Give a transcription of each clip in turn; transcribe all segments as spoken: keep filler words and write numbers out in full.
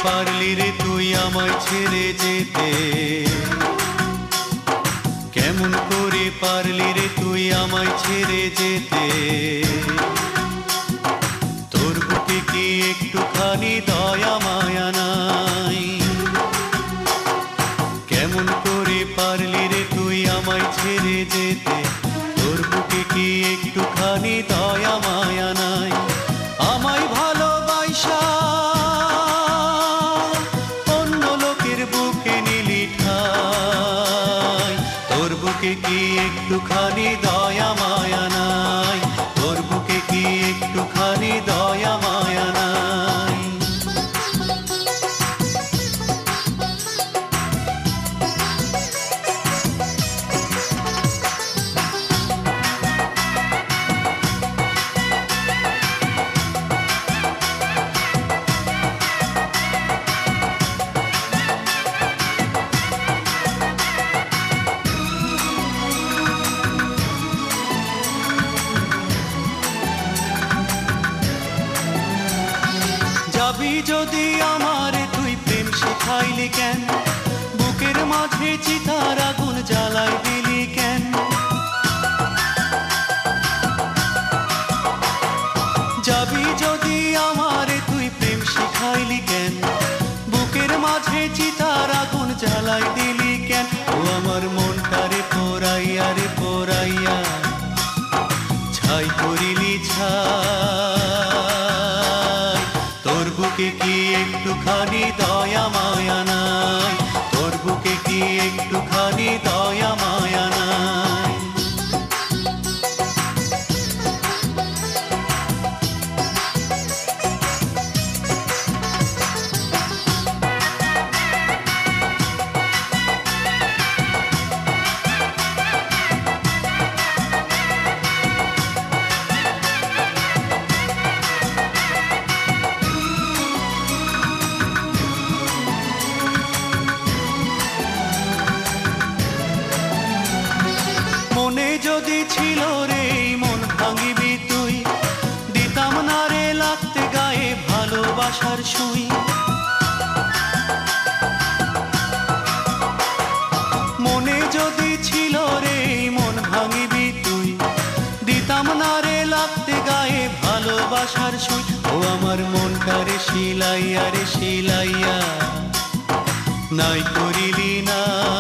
পারলি রে তুই আমায় ছেড়ে যেতে, কেমন করে পারলি রে তুই আমায় ছেড়ে যেতে। তোর বুকে কি একটুখানি দয়া মায়া নাই, কেমন করে পারলি রে তুই আমায় ছেড়ে যেতে। তোর বুকে কি একটুখানি দয়া মায়া নাই, আমায় ভালোবাসা অন্য লোকের বুকে নিলি ঠাই। তোর বুকে কি একটুখানি দয়া মায়া নাই, তোর বুকে কি একটুখানি দয়া মায়া নাই। যাবি যদি আমারে তুই প্রেম শিখাইলি কেন, বুকের মাঝে চিতার আগুন জ্বালাই দিলি কেন। যাবি যদি আমারে তুই প্রেম শিখাইলি কেন, বুকের মাঝে চিতার আগুন জ্বালাই দিলি কেন। ও আমার মনটারে পোড়াইয়া রে পোড়াইয়া ছাই করিলি ছাই। তোর বুকে কি একটুখানি দয়া মায়া নাই, তোর বুকে কি একটুখানি দয়া মায়া নাই। মনে যদি ছিল রে মন ভাঙিবি তুই, দিতাম না রে লাগতে গায়ে ভালোবাসার সুই। মনে যদি ছিল রে মন ভাঙিবি তুই, দিতাম না রে লাগতে গায়ে ভালোবাসার সুই। ও আমার মনটারে শিলাইয়া রে শিলাইয়া নাই করিলি না।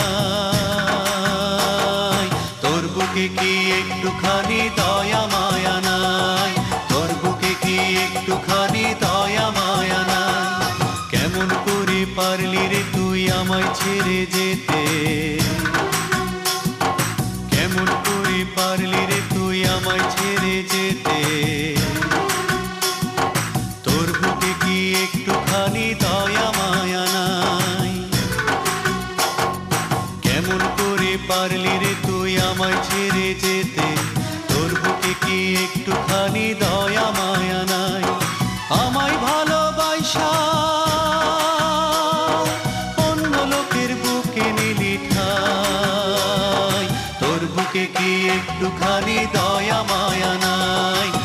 তোর বুকে কি একটুখানি দয়া মায়া নাই, তোর বুকে কি একটুখানি দয়া মায়া নাই। কেমন করে পারলি রে তুই আমায় ছেড়ে যেতে, কেমন করে পারলি রে তুই আমায় ছেড়ে যেতে। তোর বুকে কি একটুখানি দয়া মায়া নাই, কেমন করে পারলি রে তুই আমায় ছেড়ে যেতে। তোর বুকে কি একটুখানি দয়া মায়া নাই, আমায় ভালোবাসা অন্য লোকের বুকে নিলি ঠাই। তোর বুকে কি একটুখানি দয়া মায়া নাই,